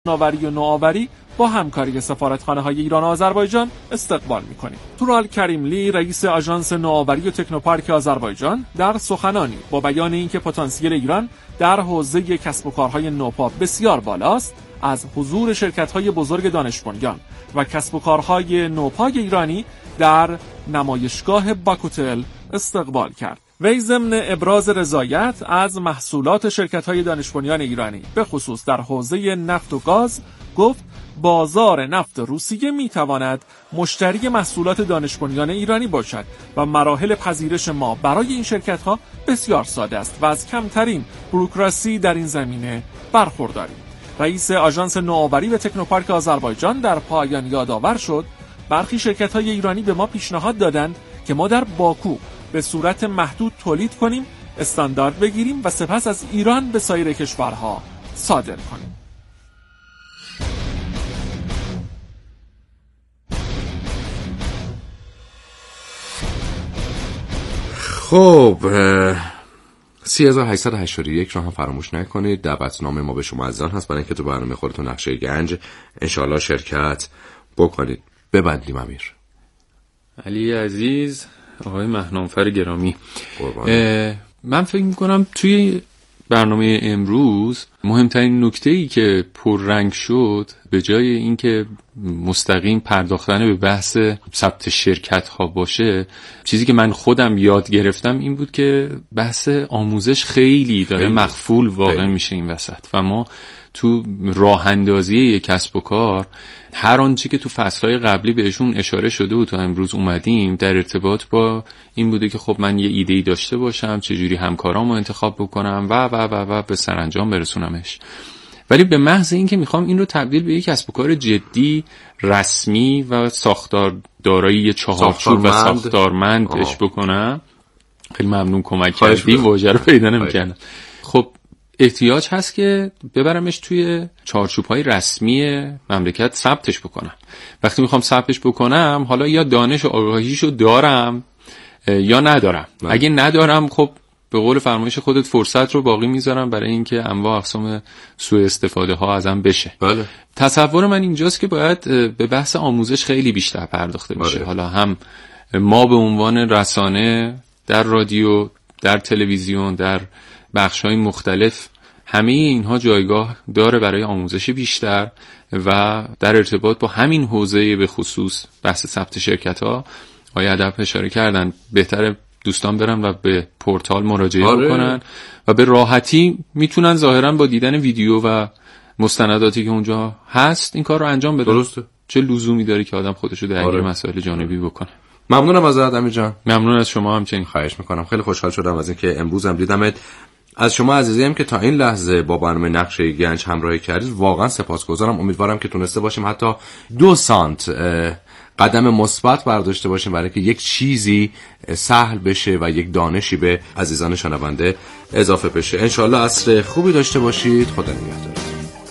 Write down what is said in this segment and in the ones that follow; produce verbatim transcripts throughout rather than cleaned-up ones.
فناوری و نوآوری با همکاری سفارتخانه‌های ایران و آذربایجان استقبال می‌کنیم. تورال کریملی رئیس آژانس نوآوری و تکنوپارک آذربایجان در سخنانی با بیان اینکه پتانسیل ایران در حوزه کسب و کارهای نوپا بسیار بالاست، از حضور شرکت‌های بزرگ دانش بنیان و کسب و کارهای نوپای ایرانی در نمایشگاه باکوتل استقبال کرد. وی ضمن ابراز رضایت از محصولات شرکت‌های دانش بنیان ایرانی به خصوص در حوزه نفت و گاز گفت بازار نفت روسیه می‌تواند مشتری محصولات دانش بنیان ایرانی باشد و مراحل پذیرش ما برای این شرکت‌ها بسیار ساده است و از کمترین بوروکراسی در این زمینه برخورداریم. رئیس آژانس نوآوری و تکنوپارک آذربایجان در پایان یادآور شد برخی شرکت‌های ایرانی به ما پیشنهاد دادند که ما در باکو به صورت محدود تولید کنیم، استاندارد بگیریم و سپس از ایران به سایر کشورها صادر کنیم. خب سی هزار و هشتصد و هشتاد و یک رو هم فراموش نکنید. دعوتنامه ما به شما عزیزان هست برای اینکه تو برنامه خودتون نقشه گنج انشالله شرکت بکنید. ببندیم امیر. علی عزیز، آقای مهنامفر گرامی، من فکر میکنم توی برنامه امروز مهمترین نکته‌ای که پررنگ شد به جای اینکه مستقیم پرداختن به بحث ثبت شرکت ها باشه، چیزی که من خودم یاد گرفتم این بود که بحث آموزش خیلی داره خیلی. مغفول واقع خیلی. میشه این وسط و ما تو راه اندازی یک کسب و کار هر آنچه که تو فصلهای قبلی بهشون اشاره شده و تا امروز اومدیم در ارتباط با این بوده که خب من یه ایده‌ای داشته باشم، چجوری همکارامو انتخاب بکنم و و و و به سرانجام برسونمش. ولی به محض اینکه میخوام این رو تبدیل به یک کسب و کار جدی، رسمی و ساختار دارایی چهارچوب و ساختارمندش بکنم، خیلی ممنون کمک کردی، واژه رو پیدا نمی‌کردم. خب احتیاج هست که ببرمش توی چارچوب‌های رسمی مملکت ثبتش بکنم. وقتی میخوام ثبتش بکنم حالا یا دانش و آگاهیشو دارم یا ندارم. نه. اگه ندارم خب به قول فرمایش خودت فرصت رو باقی میذارم برای اینکه انواع اقسام سوء استفاده ها ازم بشه. بله. تصور من اینجاست که باید به بحث آموزش خیلی بیشتر پرداخته بشه. بله. حالا هم ما به عنوان رسانه در رادیو، در تلویزیون، در بخش‌های مختلف، همه اینها جایگاه داره برای آموزش بیشتر و در ارتباط با همین حوزه به خصوص بحث ثبت شرکت‌ها آیا ادب اشاره کردن بهتره دوستان برن و به پورتال مراجعه آره. بکنن و به راحتی میتونن ظاهرا با دیدن ویدیو و مستنداتی که اونجا هست این کار رو انجام بدن. درسته. چه لزومی داره که آدم خودشو درگیر آره. مسائل جانبی بکنه. ممنونم ازت امیر جان. ممنون از شما همچنین. خواهش میکنم. خیلی خوشحال شدم از اینکه امروز هم دیدمت. از شما عزیزیم که تا این لحظه با برنامه نقشه گنج همراهی کردید واقعا سپاسگزارم. امیدوارم که تونسته باشیم حتی دو سانت قدم مثبت برداشته باشیم برای که یک چیزی سهل بشه و یک دانشی به عزیزان شنونده اضافه بشه. انشالله عصر خوبی داشته باشید. خدا نگهدار.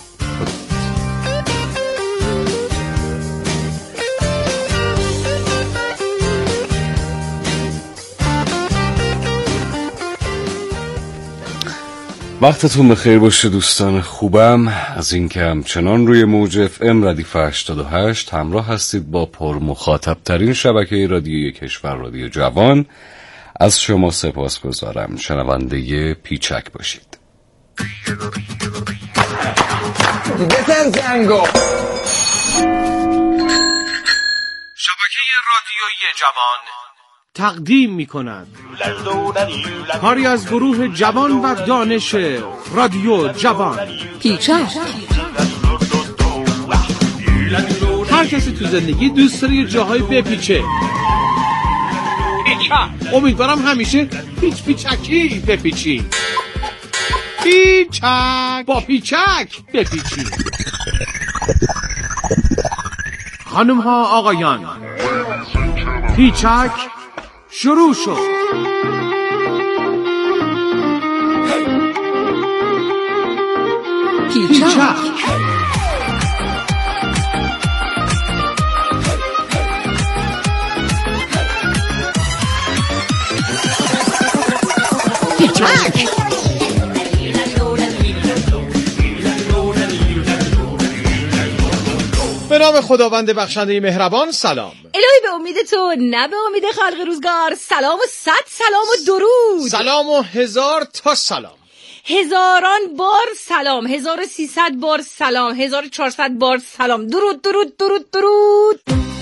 وقتتون بخیر باشه دوستان خوبم. از این که همچنان روی موج اف ام ردیف هشتاد و هشت همراه هستید با پر مخاطب ترین شبکه رادیویی کشور، رادیو جوان. از شما سپاسگزارم. شنونده پیچک باشید. بزن زنگو. شبکه رادیویی جوان تقدیم می کند کاری از گروه جوان و دانش رادیو جوان. پیچک. هر کسی تو زندگی دوست داره یه جاهای بپیچه. پیچک. امیدوارم همیشه پیچ پیچکی بپیچی. پیچک. با پیچک بپیچی. خانم ها آقایان، پیچک شروع شد. پیچک. پیچک. به نام خداوند بخشنده مهربان. سلام. الهی به امید تو، نه به امید خلق روزگار. سلام و صد سلام و درود. سلام و هزار تا سلام. هزاران بار سلام، هزار و سیصد بار سلام، هزار و چهارصد بار سلام. درود درود درود درود.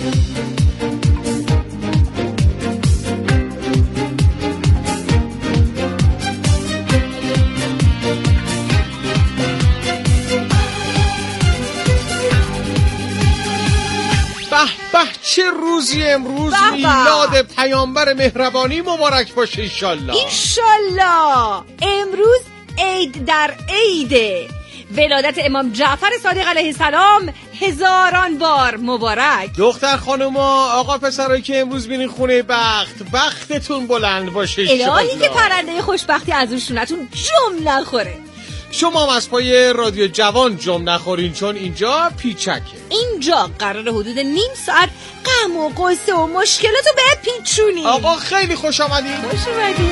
به چه روزی امروز، میلاد پیامبر مهربانی مبارک باشه انشالله. انشالله. امروز عید در عیده، ولادت امام جعفر صادق علیه السلام هزاران بار مبارک. دختر خانوما، آقا پسرایی که امروز بینین خونه بخت، بختتون بلند باشه انشالله. الهی که پرنده خوشبختی از روشونتون جم نخوره. شما هم از پای رادیو جوان جم نخورین، چون اینجا پیچکه. اینجا قرار حدود نیم ساعت غم و قصه و مشکلاتو به پیچونی. آقا خیلی خوش آمدین. خوش اومدین.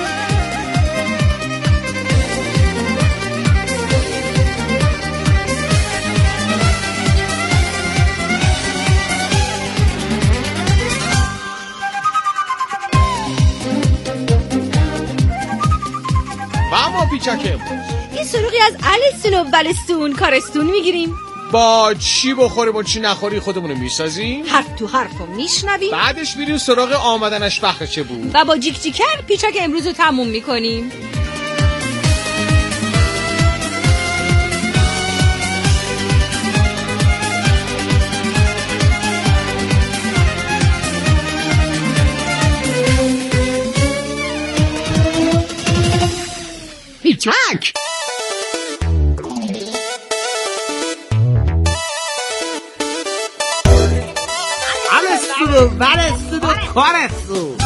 و ما پیچکه یه سروقی از الستون و ولستون کارستون میگیریم. با چی بخوریم و چی نخوری خودمونو میسازیم، حرف تو حرفو میشنویم، بعدش میریم سراغ آمدنش وقت چه بود و با جیک جیکر پیچک امروز رو تموم میکنیم. پیچک. الستون و ولستون و کارستون.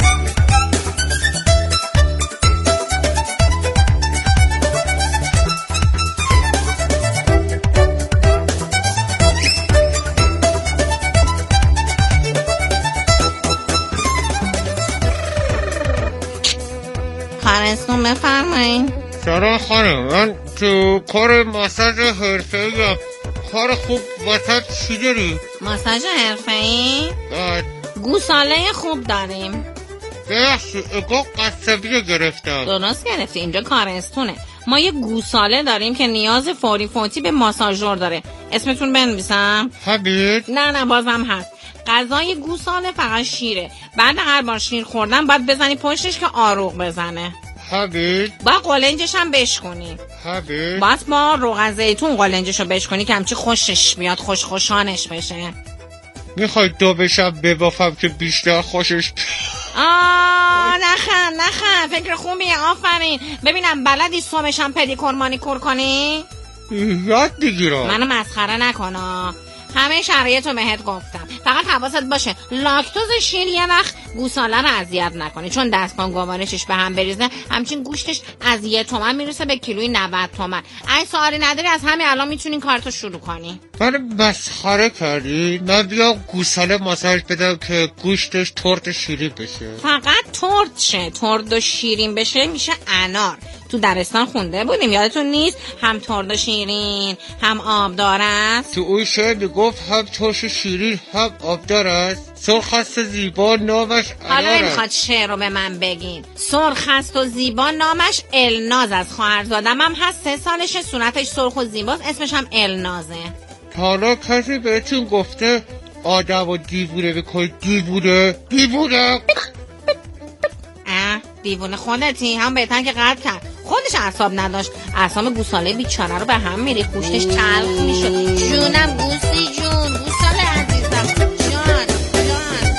کارستون بفرمایید. سلام خانم، من تو کار ماساژ حرفه‌ایم. کار خوب واسه چی داری؟ ماساژ حرفه‌ای؟ گوساله خوب داریم. بخشی اگه قصبی گرفتم. درست گرفتی، اینجا کارستونه. ما یه گوساله داریم که نیاز فوری فوتی به ماساژور داره. اسمتون بنویسم؟ حبیب؟ نه نه بازم هست. غذای گوساله فقط شیره. بعد هر بار شیر خوردن باید بزنی پشتش که آروغ بزنه. حبیب؟ با قلنجش هم بشکنی. حبیب؟ باید با روغن زیتون قلنجش رو بشکنی که همچی خوشش بیاد، خوش خوشانش بشه. میخوای دو بشم ببافم که بیشتر خوشش آه نخن نخن، فکر خوبیه، آفرین. ببینم بلدی صبحش هم پدیکور مانیکور کنی؟ یاد بگیرم. منو مسخره نکنا، همه شرایط رو بهت گفتم. فقط حواست باشه لاکتوز شیر یه وقت گوساله رو اذیت نکنی، چون دستگاه گوارشش به هم بریزه همچین گوشتش از یه تومن میرسه به کیلوی نود تومن. اگه سوالی نداری از همین الان میتونی کارتو شروع کنی. من مسخره کردی؟ من بیام گوساله ماساژ بدم که گوشتش ترد شیرین بشه. فقط ترد شه، ترد و شیرین بشه میشه انار. تو درستان خونده بودیم، یادتون نیست؟ هم ترد و شیرین هم آبدار است. تو اون شعر میگفت هم ترش شیرین هم آبدار است. سرخ است و زیبا نامش انار. حالا نمیخواد شعر رو به من بگین. سرخ است و زیبا نامش الناز است. خواهرزادم هم هست، سه سالشه، صورتش سرخ و زیباست، اسمش هم النازه. حالا کسی بهتون گفته آدم و دیوونه بکنی؟ دیوونه دیوونه اه دیوونه خودتی، هم بهتر که قطع کرد. خودش اعصاب نداشت، اعصاب گوساله بیچاره رو به هم میری، گوشتش تلخ میشد. جونم گوسی جون، گوساله عزیزم، جان جان.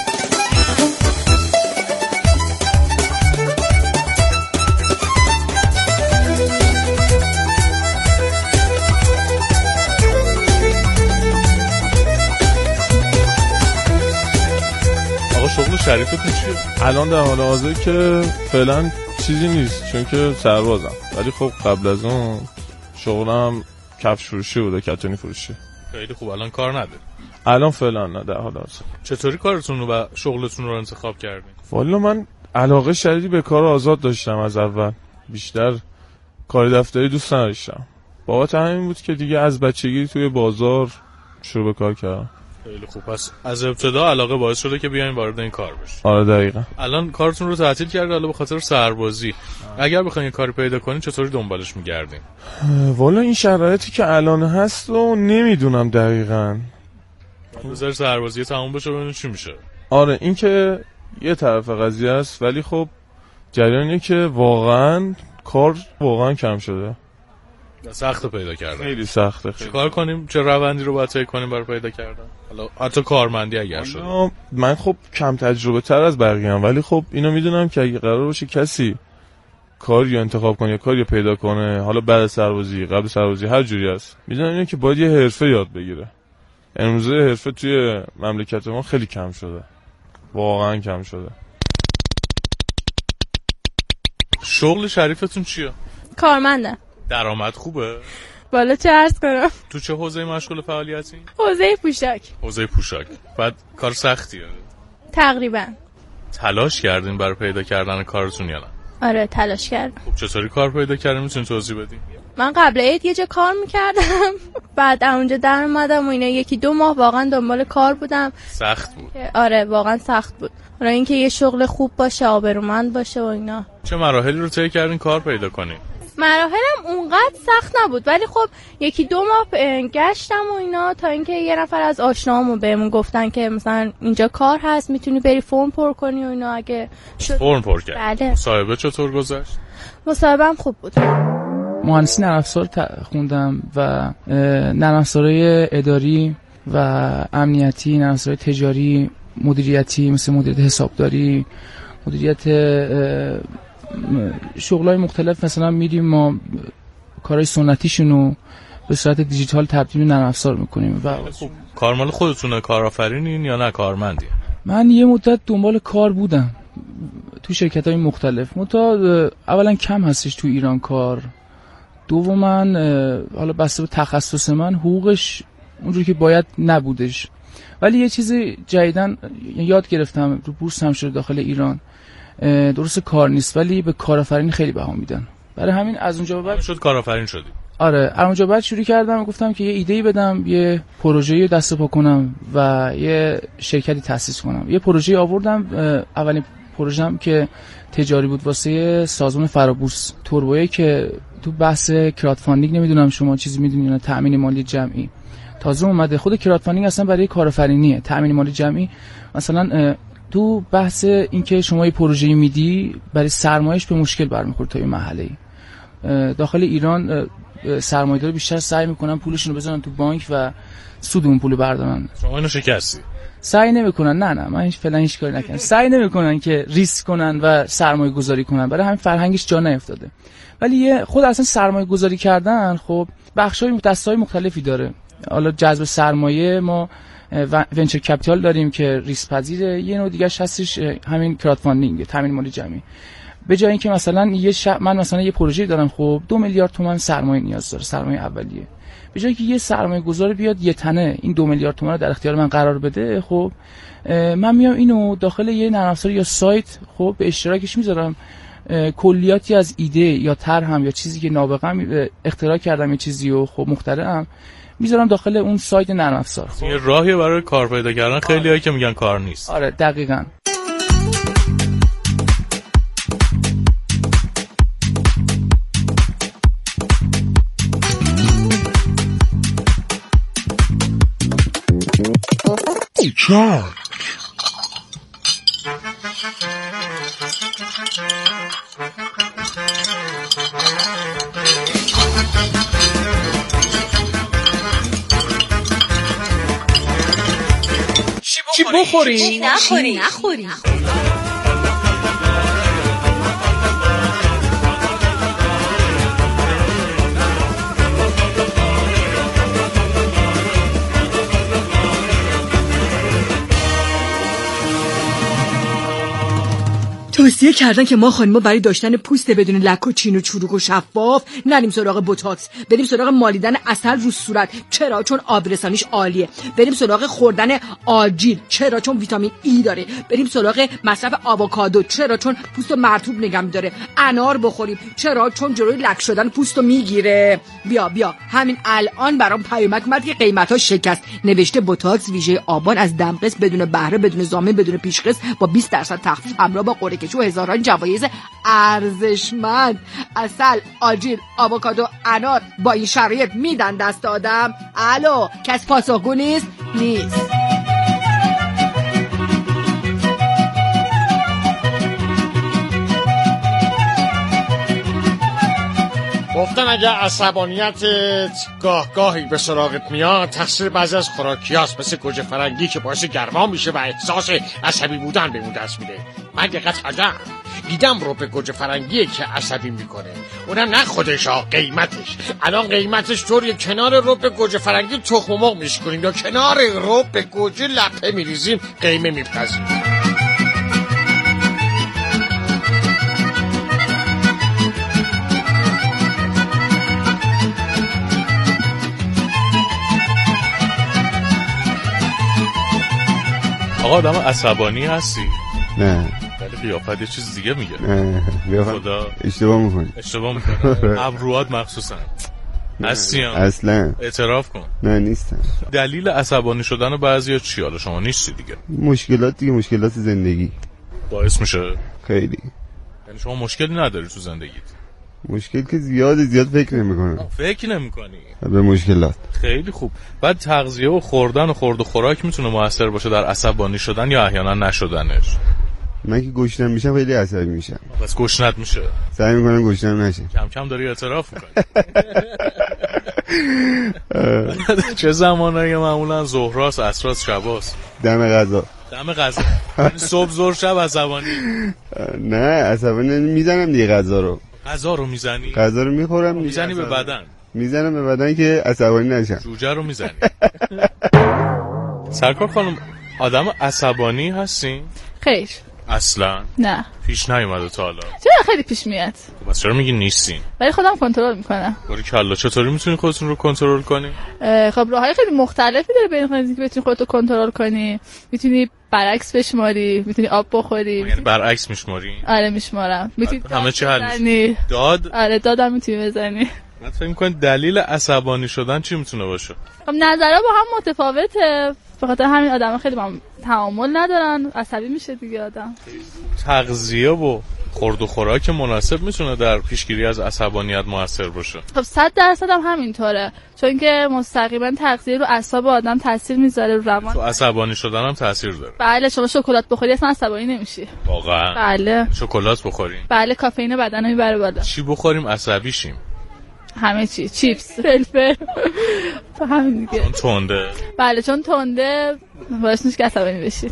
آقا شغل شریفتون چیه؟ الان در حال حاضر که فعلا چیزی نیست، چون که سربازم، ولی خب قبل از اون شغلم کفش فروشی بوده، کتونی فروشی. خیلی خوب. الان کار نداری؟ الان فعلا نه در حال حاضر. چطوری کارتون رو و شغلتون رو انتخاب کردین؟ والا من علاقه شدیدی به کار آزاد داشتم از اول، بیشتر کار دفتری دوست نداشتم. بابت همین بود که دیگه از بچگی توی بازار شروع به کار کردم. خیلی خوب. پس از ابتدا علاقه باعث شده که بیاین وارد این کار بشین. آره دقیقاً. الان کارتون رو تعطیل کردید حالا به خاطر سربازی. اگر بخواید یه کاری پیدا کنین چطوری دنبالش می‌گردین؟ والا این شرایطی که الان هست رو نمیدونم دقیقاً. بذار سربازی تموم بشه ببینیم چی میشه. آره این که یه طرف قضیه است، ولی خب جریانیه که واقعاً کار واقعاً کم شده. سخت پیدا کردن. خیلی سخته. چه کار کنیم؟ چه روندی رو باید طی کنیم برای پیدا کردن؟ حالا حتی کارمندی اگر شده. من خب کم تجربه تر از بقیه ام، ولی خب اینو میدونم که اگه قرار باشه کسی کاری انتخاب کنه یا کاری پیدا کنه، حالا بعد سربازی، قبل سربازی، هر جوری است، میدونم اینه که باید یه حرفه یاد بگیره. امروزه حرفه توی مملکت ما خیلی کم شده. واقعا کم شده. شغل شریفتون چیه؟ کارمندم. درآمد خوبه؟ بالا چه عرض کنم؟ تو چه حوزه مشغول فعالیتی؟ حوزه پوشاک. حوزه پوشاک. بعد کار سختیه؟ تقریبا. تلاش کردین برای پیدا کردن کارتون یا نه؟ آره تلاش کردم. خب چطوری کار پیدا کردین؟ میتونین توضیح بدین؟ من قبل عید یه جا کار میکردم، بعد اونجا در اومدم و اینا یکی دو ماه واقعا دنبال کار بودم. سخت بود. آره واقعا سخت بود. حالا اینکه یه شغل خوب باشه، آبرومند باشه و اینا. چه مراحلی رو طی کردین کار پیدا کنین؟ مراحلم اونقدر سخت نبود، ولی خب یکی دو ماه گشتم و اینا تا اینکه یه نفر از آشناهامون بهمون گفتن که مثلا اینجا کار هست، میتونی بری فرم پر کنی و اینا. اگه شد فرم پر کرد. بله. مصاحبه چطور گذشت؟ مصاحبه‌ام خوب بود. مهندسی نرم افزار خوندم و نرم افزارهای اداری و امنیتی، نرم افزارهای تجاری، مدیریتی مثل مدیریت حسابداری، مدیریت شغلای مختلف. مثلا میریم ما کارهای سنتیشونو به صورت دیجیتال تبدیل به نرم افزار میکنیم. و خب کارمال خودتونه، کارآفرینین یا نه کارمندی؟ من یه مدت دنبال کار بودم تو شرکت‌های مختلف، متا اولا کم هستش تو ایران کار، دوما حالا بسته به تخصص من حقوقش اونجوری که باید نبودش. ولی یه چیز جدیدن یاد گرفتم، رو بورس هم شده داخل ایران، درست کار نیست ولی به کارآفرین خیلی بها میدن. برای همین از اونجا بعد شد کارآفرین شدی. آره از اونجا بعد شروع کردم، گفتم که یه ایده‌ای بدم، یه پروژه‌ای دست پا کنم و یه شرکتی تأسیس کنم. یه پروژه آوردم، اولین پروژه‌ام که تجاری بود واسه سازمان فرابورس توربویی که تو بحث کراد فاندینگ، نمیدونم شما چیزی میدونید یا نه، تأمین مالی جمعی تازه اومده. خود کراد فاندینگ اصلا برای کارآفرینیه، تأمین مالی جمعی مثلا تو بحث اینکه شما یه پروژه‌ای میدی برای سرمایه‌اش به مشکل برمیخوره تا یه مرحله‌ای. داخل ایران سرمایه‌دارا بیشتر سعی میکنن پولشون رو بذارن تو بانک و سود اون پولو بردارن. شما اینو شکستی؟ سعی نمیکنن. نه نه من هیچ فعلا هیچ کاری نکردم. سعی نمیکنن که ریسک کنن و سرمایه گذاری کنن، برای همین فرهنگش جا نیفتاده. ولی یه خود اصلا سرمایه گذاری کردن خب بخشای دستای مختلفی داره. حالا جذب سرمایه ما ونچر کپیتال داریم که ریسک پذیره، یه نوع دیگه هستش همین کراد فاندینگ، تامین مالی جمعی. به جای اینکه مثلا یه ش... من مثلا یه پروژه دارم خب دو میلیارد تومان سرمایه نیاز داره، سرمایه اولیه، به جای اینکه یه سرمایه گذار بیاد یه تنه این دو میلیارد تومان رو در اختیار من قرار بده، خب من میام اینو داخل یه نرم افزار یا سایت خب به اشتراکش میذارم، کلیاتی از ایده یا طرحم یا چیزی که نابغه‌ام اختراع کردم، یه چیزی رو خب مخترعم میذارم داخل اون سایت نرم افزار. یه راهیه برای کار پیدا کردن. خیلیایی که میگن کار نیست. آره دقیقاً. چای چی بخوریم؟ چی نخوریم؟ نخوریم. توصیه کردن که ما خانم‌ها برای داشتن پوست بدون لک و چین و چروک و شفاف نریم سراغ بوتاکس، بریم سراغ مالیدن عسل رو صورت. چرا؟ چون آبرسانیش عالیه. بریم سراغ خوردن آجیل. چرا؟ چون ویتامین ای داره. بریم سراغ مصرف آووکادو. چرا؟ چون پوستو مرطوب نگه می‌داره. انار بخوریم. چرا؟ چون جلوی لک شدن پوستو میگیره. بیا بیا همین الان برام پیامک اومد که قیمتا شکست. نوشته بوتاکس ویژه آبان از دمقس بدون بهره، بدون ضامن، بدون پیشقسط، با بیست درصد تخفیف، همراه با قرعه کشی و هزاران جوایز ارزشمند. عسل، آجیل، آووکادو، انار با این شرایط میدن دست آدم؟ الو، کس پاسخگو نیست؟ نیست. گفتن اگه عصبانیتت گاه گاهی به سراغت میاد تقصیر بعضی از خوراکیاست، مثل گوجه فرنگی که باعث گرما میشه و احساس عصبی بودن بهمون دست میده. من دقت کردم دیدم رو به گوجه فرنگیه که عصبی میکنه، اونم نه خودش ها، قیمتش. الان قیمتش طوریه کنار رو به گوجه فرنگی تخم مرغ میشکنیم یا کنار رو به گوجه لپه میریزیم قیمه میپذیم. آقا آدم عصبانی هستی؟ نه. ولی قیافت یه چیز دیگه میگه. نه قیافت خدا اشتباه میکنی. اشتباه میکنی. ابروات مخصوصا. هستی هم؟ اصلا. اعتراف کن. نه نیستم. دلیل عصبانی شدن بعضیا چیه؟ حالا شما نیستی دیگه. مشکلات دیگه، مشکلات زندگی باعث میشه. خیلی. یعنی شما مشکلی نداری تو زندگیت؟ مشکل که زیاده، زیاد فکر نمیکنم. فکر نمیکنی؟ به مشکلات. خیلی خوب. بعد تغذیه و خوردن و خورد و خوراک میتونه موثر باشه در عصبانی شدن یا احیانا نشدنش؟ من که گشنم میشم خیلی عصبی میشم. بس گشنت میشه؟ سعی میکنم گشنم نشه. کم کم داری اعتراف میکنی. چه زمانایی معمولا ظهراست، عصراست، شباست؟ دم غذا. دم غذا. یعنی صبح ظهر شب عصبانی؟ نه عصبانی میزنم دیگه غذا رو. غذا رو میزنی؟ غذا رو میخورم. میزنی به بدن؟ میزنم به بدن که عصبانی نشم. جوجه رو میزنی؟ سرکار خانم آدم عصبانی هستی؟ خیر. اصلا؟ نه. پیش نیومده تا حالا؟ چرا خیلی پیش میاد. بس چرا میگی نیستین؟ ولی خودم کنترل میکنم. باری کلا چطوری میتونی خودتون رو کنترل کنی؟ خب راههای خیلی مختلفی داره بین خودت که بتونی خودتو کنترل کنی. میتونی برعکس بشماری، میتونی آب بخوری. یعنی برعکس میشماری؟ آره میشمارم. میتونی همه چی حل میشه. داد؟ آره دادم میتونی بزنی. من فکر می‌کنم دلیل عصبانی شدن چی میتونه باشه؟ خب نظرها با هم متفاوته. به خاطر همین آدم‌ها خیلی با هم تعامل ندارن، عصبی میشه دیگه آدم. تغذیه و خورد و خوراک مناسب میتونه در پیشگیری از عصبانیت موثر باشه. خب صد درصد هم همینطوره، چون که مستقیما تغذیه رو اعصاب آدم تاثیر میذاره، رو روان. تو عصبانی شدن هم تاثیر داره. بله شما شکلات بخوری اصلا عصبانی نمیشی. واقعا؟ بله. شکلات بخوریم؟ بله کافئین بدن رو میبره بالا. چی بخوریم عصبی شیم؟ همه چی، چیپس، فلفل. تو همین دیگه. چون تنده. بله چون تنده باعث میشه که عصبانی بشی.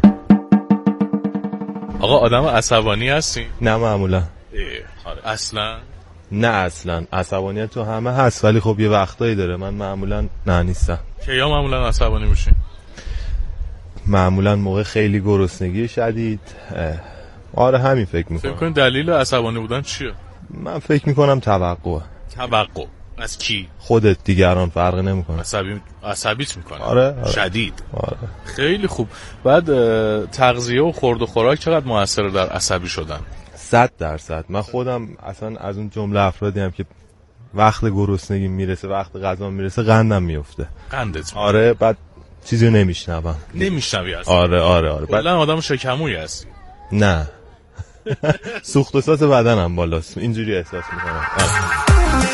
آقا آدم عصبانی هستی؟ نه معمولا. آره. اصلا؟ نه اصلا. عصبانیت تو همه هست ولی خب یه وقتایی داره. من معمولا نه نیستم. کیا معمولا عصبانی میشی؟ معمولا موقع خیلی گرسنگی شدید. آره همین فکر میکنم. فکر کن دلیل عصبانی بودن چیه؟ من فکر میکنم توقع. توقع از کی؟ خودت، دیگران فرق نمیکنه. عصبی عصبیت میکنه. آره, آره. شدید. آره. خیلی خوب. بعد تغذیه و خورد و خوراک چقدر موثره در عصبی شدن؟ صد درصد. من خودم اصلا از اون جمله افرادی هم که وقت گرسنگی میرسه، وقت غذا میرسه، قندم میفته. قندت؟ آره. بعد چیزی رو نمیشنوم. نمیشنوی اصلا؟ آره آره آره. بعد آدم شکمویی هستی؟ نه. سوخت و ساز بدنم بالاست، اینجوری احساس میکنم. آره.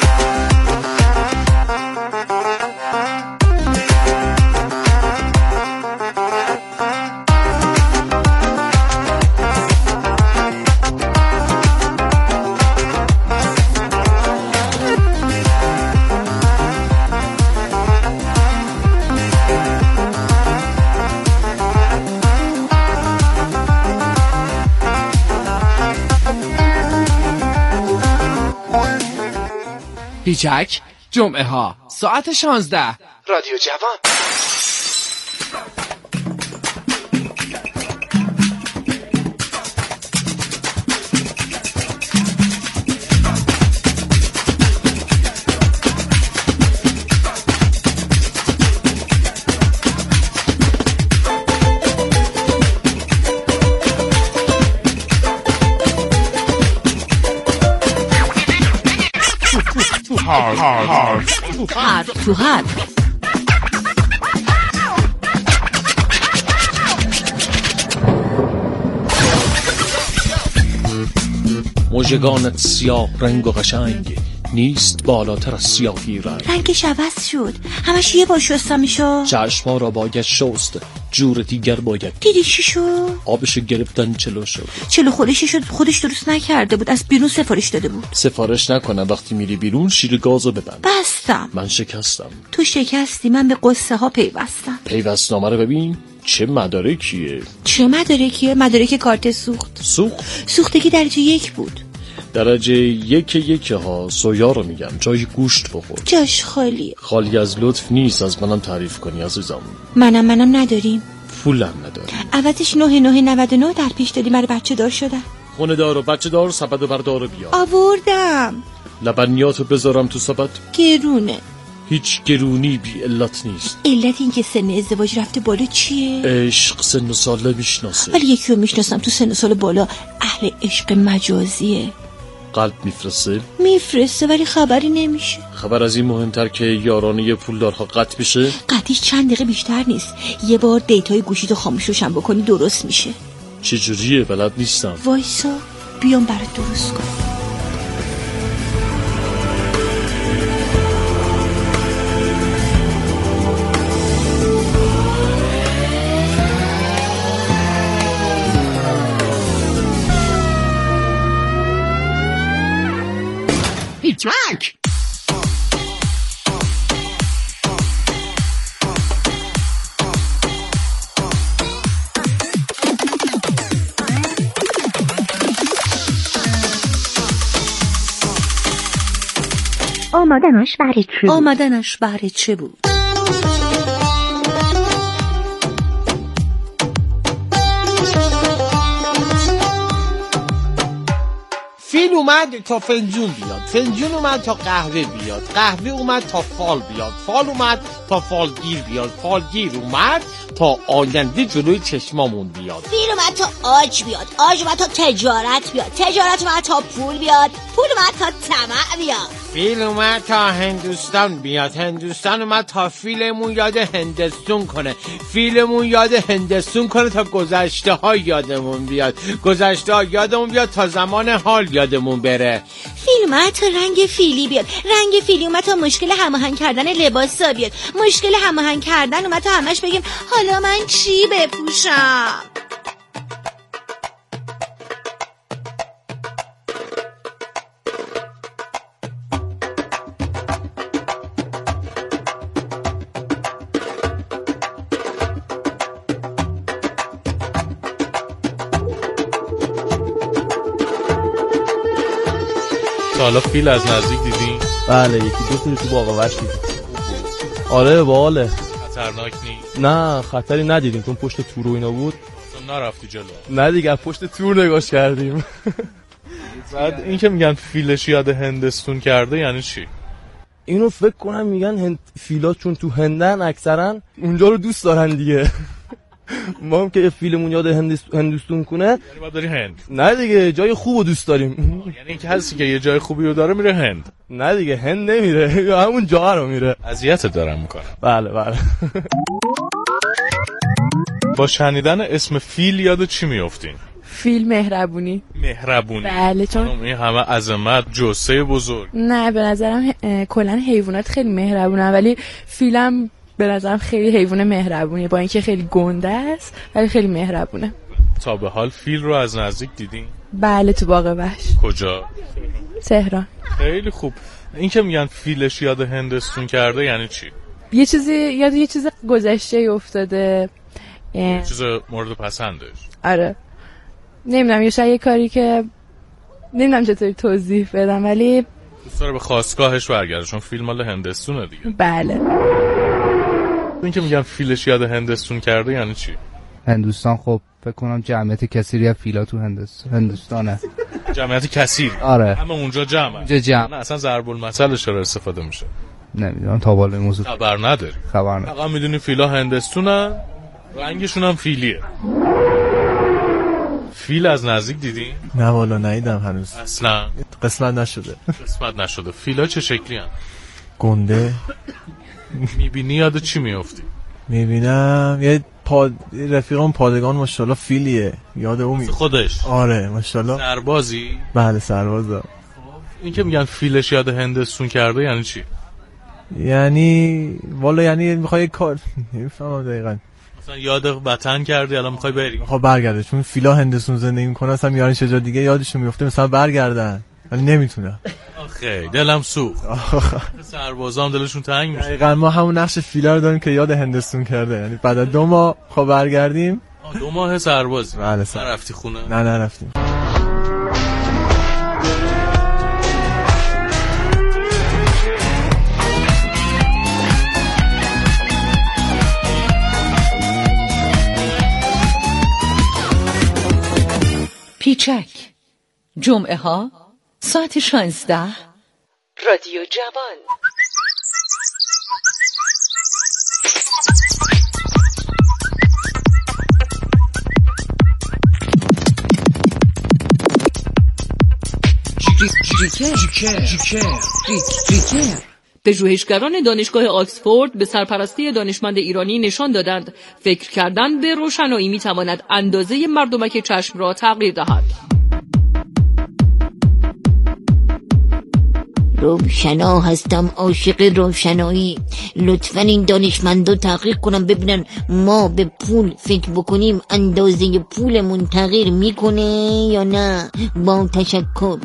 پیچک جمعه ها ساعت شانزده رادیو جوان. حرف تو حرف. موجگانت سیاه رنگ و قشنگ، نیست بالاتر از سیاهی رنگ. رنگش عوض شد، همش یه با شستم میشو. چشما را باید شست، جور دیگر باید. دیدی چی شد؟ آبش گرفتن چلو شد. چلو خودش شد، خودش درست نکرده بود، از بیرون سفارش داده بود. سفارش نکنم، وقتی میری بیرون شیر گازو ببند. بستم. من شکستم. تو شکستی، من به قصه ها پیوستم. پیوستنامه رو ببین، چه مدارکیه. چه مدارکیه؟ مدارک کارت سوخت. سوخت؟ سوختگی درجه یک بود. درجه یک یک ها سویا رو میگم، جای گوشت بخور. جاش خالیه. خالی از لطف نیست، از منم تعریف کنی عزیزم. منم منم نداریم. پولم نداریم. عوضش نه نه نود و نه در پیش دادی، من بچه دار شدم. خونه دار و بچه دار، سبد و بردار بیا. آوردم. لبنیاتو بذارم تو سبد. گرونه. هیچ گرونی بی علت نیست. علت این که سن ازدواج رفته بالا چیه؟ عشق سن و ساله میشناسه. ولی یکی رو میشناسم تو سن و سال بالا اهل عشق مجازیه. قلب میفرسته؟ میفرسته ولی خبری نمیشه. خبر از این مهمتر که یارانه پولدارها قطع بشه؟ قطعش چند دقیقه بیشتر نیست. یه بار دیتای گوشیتو خاموش روشن بکنی درست میشه. چجوریه؟ بلد نیستم. وایسا بیام برات درست کنم. Track. آمدنش برای چه بود؟ آمدنش برای چه بود؟ فیل اومد تا فنجون بیاد، فنجون اومد تا قهوه بیاد، قهوه اومد تا فال بیاد، فال اومد تا فالگیر بیاد، فالگیر اومد تا آینده جلوی چشمامون بیاد. فیل اومد تا آج بیاد، آج اومد تا تجارت بیاد، تجارت اومد تا پول بیاد، پول اومد تا طمع بیاد. فیل اومد تا هندوستان بیاد، هندوستان اومد تا فیلمون یاد هندستون کنه، فیلمون یاد هندستون کنه تا گذشته ها یادمون بیاد، گذشته ها یادمون بیاد تا زمان حال یادمون بره. فیل اومد تا رنگ فیلی بیاد، رنگ فیلی اومد تا مشکل هماهنگ کردن لباسا بیاد، مشکل هماهنگ کردن اومد تا همش بگیم حالا من چی بپوشم. حالا فیل از نزدیک دیدین؟ بله یکی دو تا تو باغ وحش دیدیم. آره باحاله. خطرناک نیست؟ نه خطری ندیدیم چون پشت تور و اینا بود. تو نرفتی جلو؟ نه دیگه پشت تور نگاش کردیم. بعد این که میگن فیلش یاد هندستون کرده یعنی چی؟ اینو فکر کنم میگن هند فیلا چون تو هندن اکثرا اونجا رو دوست دارن دیگه. ما هم که فیلمون یاد هندوستون کنه یعنی باید داری هند. نه دیگه جای خوب رو دوست داریم. یعنی اینکه هستی که یه جای خوبی رو داره میره هند. نه دیگه هند نمیره، همون جا رو میره. اذیتت دارم میکنه. بله بله. با شنیدن اسم فیل یاد چی میافتین؟ فیل مهربونی. مهربونی. بله چون این همه عظمت، جثه بزرگ. نه به نظرم کلا حیوانات خیلی مهربونن ولی فیلم به نظرم خیلی حیوان مهربونیه، با اینکه خیلی گنده است ولی خیلی مهربونه. تا به حال فیل رو از نزدیک دیدین؟ بله تو باغ وحش. کجا؟ تهران. خیلی خوب. این که میگن فیلش یاد هندستون کرده یعنی چی؟ یه چیزی یاد یه چیز گذشته افتاده. یه چیز مورد پسندش. آره. نمیدونم یه شاید یه کاری که نمیدونم چطوری توضیح بدم ولی دوست داره به خاستگاهش برگرده چون فیلم مال هندستونه دیگه. بله. این که میگن فیلش یاد هندستون کرده یعنی چی؟ هندوستان خب فکر کنم جمعیت کثیری از فیلا تو هندوستان هندوستانه. جمعیت کثیر. آره. همه اونجا جمعه. اونجا جمع. نه اصلا ضرب المثل چرا استفاده میشه؟ نمیدونم تا بالا موضوع خبر نداری. خبر نداری. فقط میدونی فیلا هندستونن، رنگشون هم فیلیه. فیل از نزدیک دیدی؟ نه والا ندیدم هنوز. اصلا قسمت نشده. قسمت نشده. فیلا چه شکلی هن؟ گنده. میبینی یاد چی میافتی؟ میبینم یه پاد... رفیقم پادگان ماشاءالله فیلیه، یاد اون می خودش. آره ماشاءالله. سربازی؟ بله سربازا. این که میگن فیلش یاد هندستون کرده یعنی چی؟ یعنی والا یعنی میخوای کار نمیفهمم دقیقاً. مثلا یاد وطن کردی الان میخوای بری؟ خب برگرده، چون فیلا هندستون زندگی میکنه، اصلا میارن چه جا دیگه یادشون میفته مثلا برگردن، ولی نمیتونن. آخه دلم سوخت. سربازا هم دلشون تنگ میشه. دقیقاً ما همون نقش فیلا رو داریم که یاد هندستون کرده، یعنی بعد از دو ماه خب برگردیم. دو ماه سربازی؟ بله سر. نرفتی خونه؟ نه نرفتیم. پیچک جمعه ها ساعت شانزده رادیو جوان. پژوهشگران دانشگاه آکسفورد به سرپرستی دانشمند ایرانی نشان دادند فکر کردن به روشنایی میتواند اندازه مردمک چشم را تغییر دهد. روشنا هستم، عاشق روشنایی. لطفاً این دانشمندو تحقیق کنم ببینن ما به پول فکر بکنیم اندازه پولمون تغییر میکنه یا نه. با تشکر.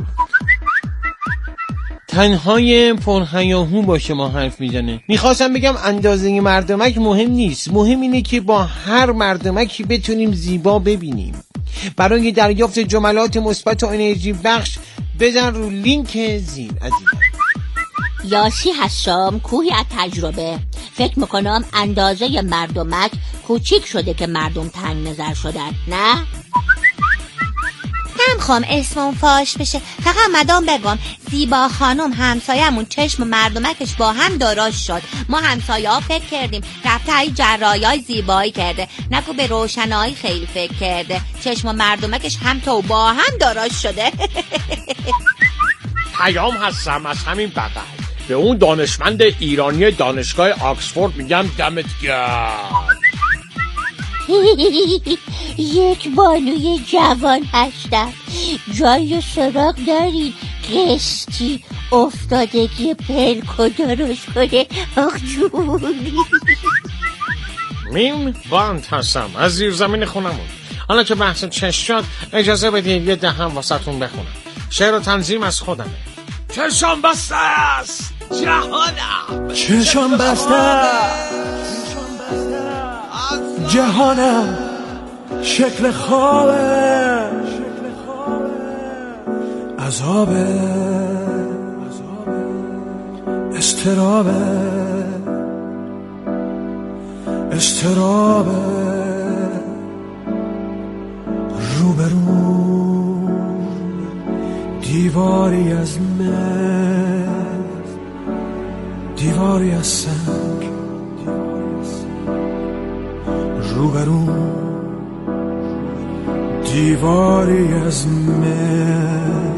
تنهای پرهیاهو با شما حرف میزنه. میخواستم بگم اندازه مردمک مهم نیست، مهم اینه که با هر مردمکی بتونیم زیبا ببینیم. برای دریافت جملات مثبت و انرژی بخش بزن رو لینک زیر. عزیزم یاسی هستم، کوهی از تجربه. فکر میکنم اندازه مردمک کوچیک شده که مردم تنگ نظر شدن، نه؟ نمیخوام اسمم فاش بشه، فقط مدام بگم زیبا خانم همسایمون چشم مردمکش با هم دراز شد. ما همسایه ها فکر کردیم رفته های جرایی های زیبایی کرده، نکو به روشنایی خیلی فکر کرده، چشم مردمکش هم تو با هم دراز شده. پیام هستم از همین بغل. به اون دانشمند ایرانی دانشگاه آکسفورد میگم دمت گرم. یک بانوی جوان هستم. جای سراغ دارید قسطی افتادگی پلکو درست کنه؟ آخ جونی. میم باند هستم از زیر زمین خونمون. حالا که بحث چشم شد اجازه بدید یه دهم واسهتون بخونم. شعر و تنظیم از خودمه. چشم بسته است جهانم، چشم بسته جهانم، شکل خوابه عذابه استرابه استرابه روبرو دیواری از مه دیواری از سنگ روبرو دیواری از مه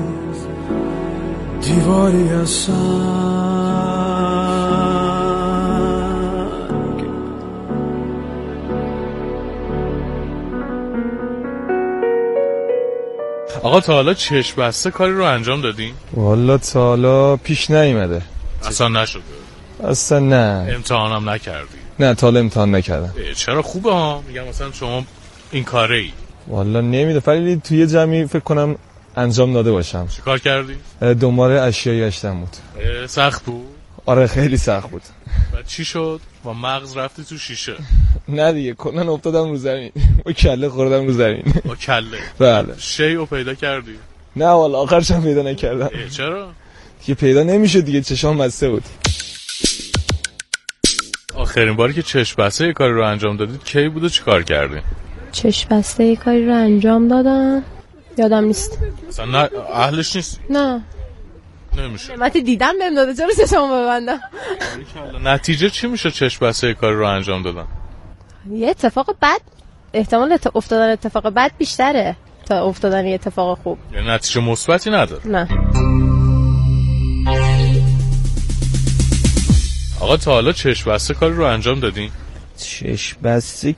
دیواری از سنگ. آقا تا حالا چشم بسته کاری رو انجام دادین؟ والا تا حالا پیش نیومده. اصلا نشده؟ اصلا نه. امتحانم نکردی؟ نه تا حالا امتحان نکردم. چرا خوبه ها؟ میگم مثلا شما این کاره ای. والا نمیده، ولی توی یه جمعی فکر کنم انجام داده باشم. چی کار کردی؟ دنبال اشیایی گشتم بود. سخت بود؟ آره خیلی سخت بود. بعد چی شد؟ با مغز رفتی تو شیشه؟ نه دیگه کلا افتادم رو زمین. با کله خوردم رو زمین. با کله؟ بله. شیء پیدا کردی؟ نه والا آخرش هم پیدا نکردم. چرا؟ دیگه پیدا نمیشه دیگه، چشام بسته بود. آخرین باری که چشم بسته یه کاری رو انجام دادید کی بود و چی کار کردی؟ چشم بسته یه کاری رو انجام دادم یادم نیست. اصلا نه اهلش نیست؟ نه نمیشه. من دیدم بهم داده چرا چشمو ببندم. نتیجه چی میشه چشم بسته یه کاری رو انجام دادن؟ یه اتفاق بد، احتمال افتادن اتفاق بد بیشتره تا افتادن یه اتفاق خوب. یعنی نتیجه مثبتی نداره؟ نه. آقا تا حالا چشم بسته کاری رو انجام دادین؟ چشم بسته